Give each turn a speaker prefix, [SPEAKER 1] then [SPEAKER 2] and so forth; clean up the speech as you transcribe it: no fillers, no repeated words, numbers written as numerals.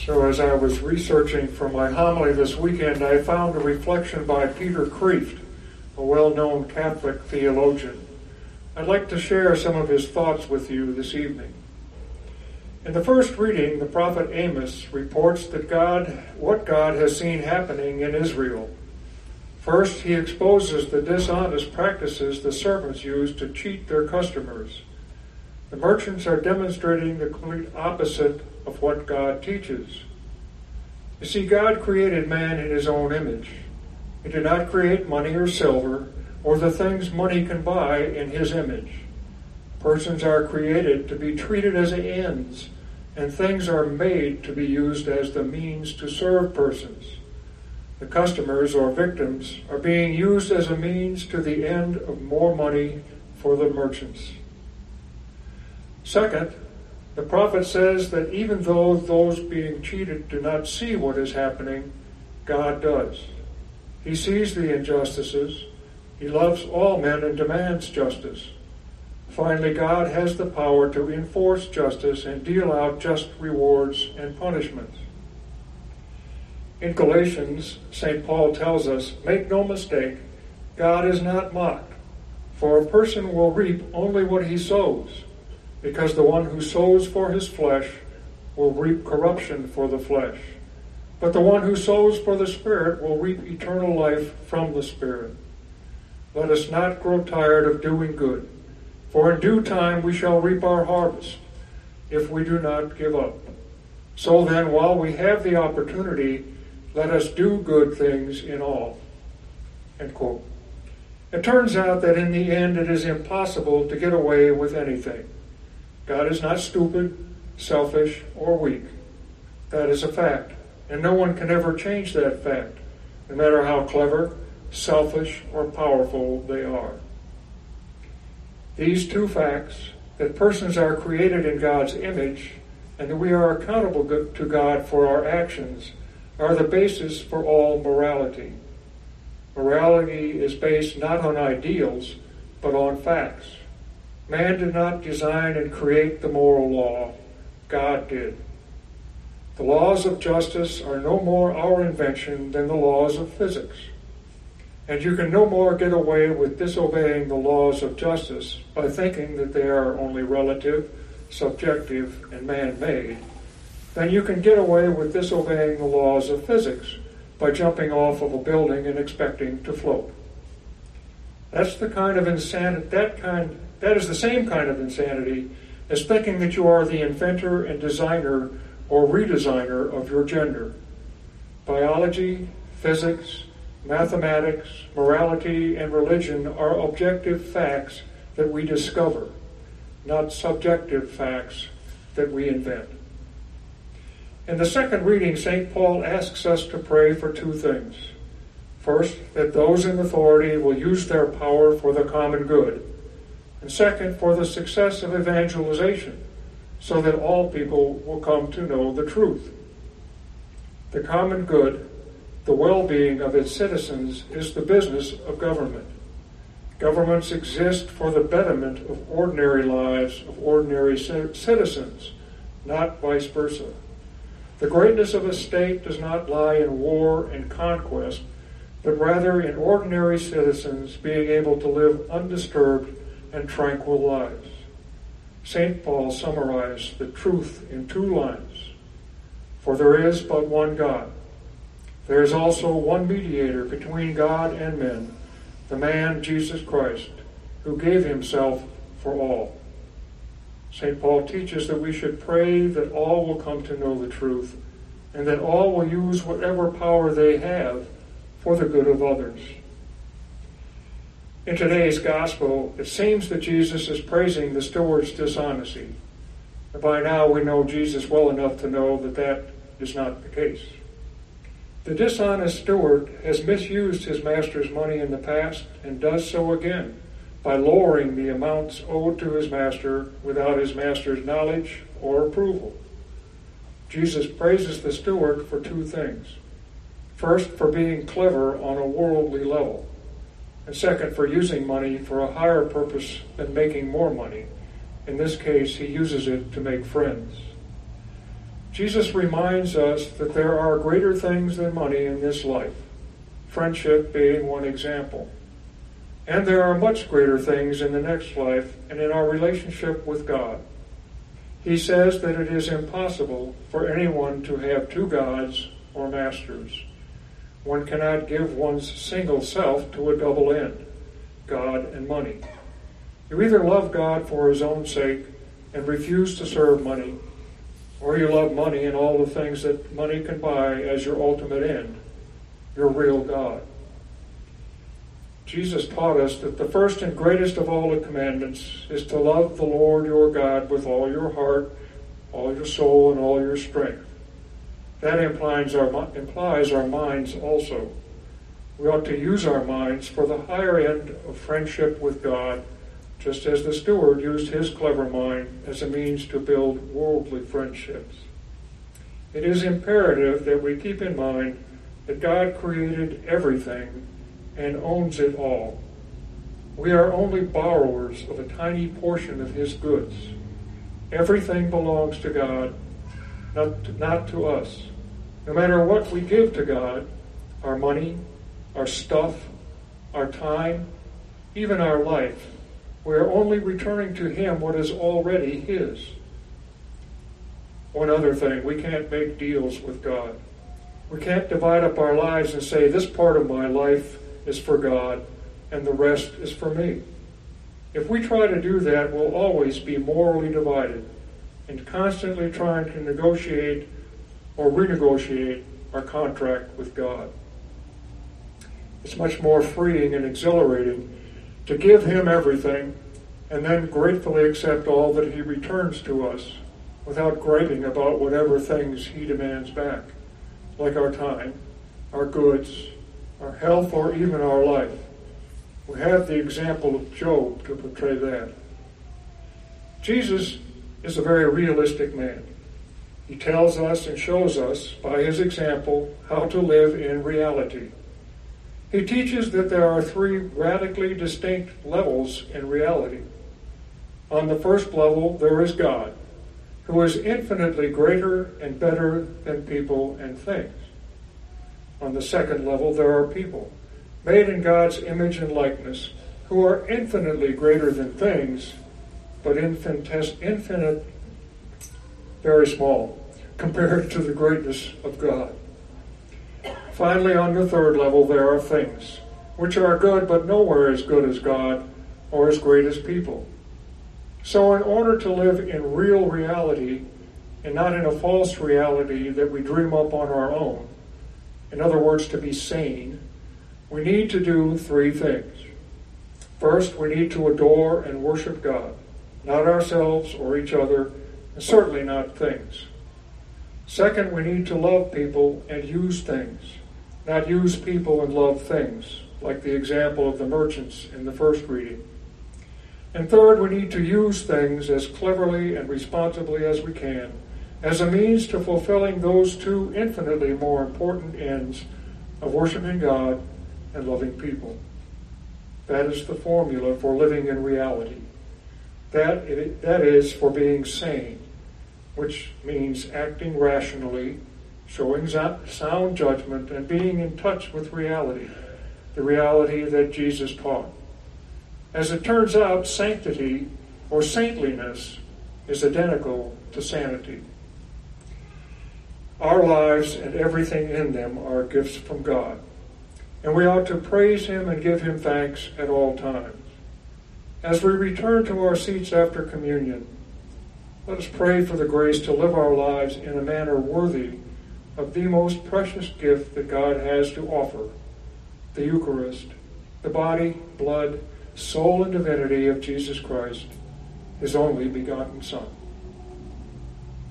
[SPEAKER 1] So as I was researching for my homily this weekend, I found a reflection by Peter Kreeft, a well-known Catholic theologian. I'd like to share some of his thoughts with you this evening. In the first reading, the prophet Amos reports that what God has seen happening in Israel. First, he exposes the dishonest practices the servants use to cheat their customers. The merchants are demonstrating the complete opposite of what God teaches. You see, God created man in his own image. He did not create money or silver or the things money can buy in his image. Persons are created to be treated as ends, and things are made to be used as the means to serve persons. The customers or victims are being used as a means to the end of more money for the merchants. Second, the prophet says that even though those being cheated do not see what is happening, God does. He sees the injustices. He loves all men and demands justice. Finally, God has the power to enforce justice and deal out just rewards and punishments. In Galatians, St. Paul tells us, "Make no mistake, God is not mocked, for a person will reap only what he sows, because the one who sows for his flesh will reap corruption for the flesh, but the one who sows for the Spirit will reap eternal life from the Spirit. Let us not grow tired of doing good, for in due time we shall reap our harvest, if we do not give up. So then, while we have the opportunity, let us do good things in all." End quote. It turns out that in the end it is impossible to get away with anything. God is not stupid, selfish, or weak. That is a fact, and no one can ever change that fact, no matter how clever, selfish, or powerful they are. These two facts, that persons are created in God's image and that we are accountable to God for our actions, are the basis for all morality. Morality is based not on ideals, but on facts. Man did not design and create the moral law. God did. The laws of justice are no more our invention than the laws of physics. And you can no more get away with disobeying the laws of justice by thinking that they are only relative, subjective, and man-made, then you can get away with disobeying the laws of physics by jumping off of a building and expecting to float. That's the kind of insanity, that is the same kind of insanity as thinking that you are the inventor and designer or redesigner of your gender. Biology, physics, mathematics, morality, and religion are objective facts that we discover, not subjective facts that we invent. In the second reading, St. Paul asks us to pray for two things. First, that those in authority will use their power for the common good. And second, for the success of evangelization, so that all people will come to know the truth. The common good, the well-being of its citizens, is the business of government. Governments exist for the betterment of ordinary lives of ordinary citizens, not vice versa. The greatness of a state does not lie in war and conquest, but rather in ordinary citizens being able to live undisturbed and tranquil lives. St. Paul summarized the truth in 2 lines. For there is but one God. There is also one mediator between God and men, the man Jesus Christ, who gave himself for all. St. Paul teaches that we should pray that all will come to know the truth, and that all will use whatever power they have for the good of others. In today's gospel, it seems that Jesus is praising the steward's dishonesty. By now we know Jesus well enough to know that that is not the case. The dishonest steward has misused his master's money in the past and does so again by lowering the amounts owed to his master without his master's knowledge or approval. Jesus praises the steward for 2 things. First, for being clever on a worldly level. And second, for using money for a higher purpose than making more money. In this case, he uses it to make friends. Jesus reminds us that there are greater things than money in this life, friendship being one example. And there are much greater things in the next life and in our relationship with God. He says that it is impossible for anyone to have two gods or masters. One cannot give one's single self to a double end, God and money. You either love God for his own sake and refuse to serve money, or you love money and all the things that money can buy as your ultimate end, your real God. Jesus taught us that the first and greatest of all the commandments is to love the Lord your God with all your heart, all your soul, and all your strength. That implies our minds also. We ought to use our minds for the higher end of friendship with God, just as the steward used his clever mind as a means to build worldly friendships. It is imperative that we keep in mind that God created everything and owns it all. We are only borrowers of a tiny portion of his goods. Everything belongs to God, not to us. No matter what we give to God, our money, our stuff, our time, even our life, we are only returning to him what is already his. One other thing, we can't make deals with God. We can't divide up our lives and say, this part of my life is for God and the rest is for me. If we try to do that, we'll always be morally divided and constantly trying to negotiate or renegotiate our contract with God. It's much more freeing and exhilarating to give him everything and then gratefully accept all that he returns to us without griping about whatever things he demands back, like our time, our goods, our health, or even our life. We have the example of Job to portray that. Jesus is a very realistic man. He tells us and shows us by his example how to live in reality. He teaches that there are three radically distinct levels in reality. On the first level, there is God, who is infinitely greater and better than people and things. On the second level, there are people, made in God's image and likeness, who are infinitely greater than things, but infinite, very small, compared to the greatness of God. Finally, on the third level, there are things, which are good, but nowhere as good as God or as great as people. So in order to live in real reality, and not in a false reality that we dream up on our own, in other words, to be sane, we need to do three things. First, we need to adore and worship God, not ourselves or each other, and certainly not things. Second, we need to love people and use things, not use people and love things, like the example of the merchants in the first reading. And third, we need to use things as cleverly and responsibly as we can, as a means to fulfilling those two infinitely more important ends of worshiping God and loving people. That is the formula for living in reality. That is for being sane, which means acting rationally, showing sound judgment, and being in touch with reality, the reality that Jesus taught. As it turns out, sanctity or saintliness is identical to sanity. Our lives and everything in them are gifts from God, and we ought to praise him and give him thanks at all times. As we return to our seats after communion, let us pray for the grace to live our lives in a manner worthy of the most precious gift that God has to offer, the Eucharist, the body, blood, soul, and divinity of Jesus Christ, his only begotten Son.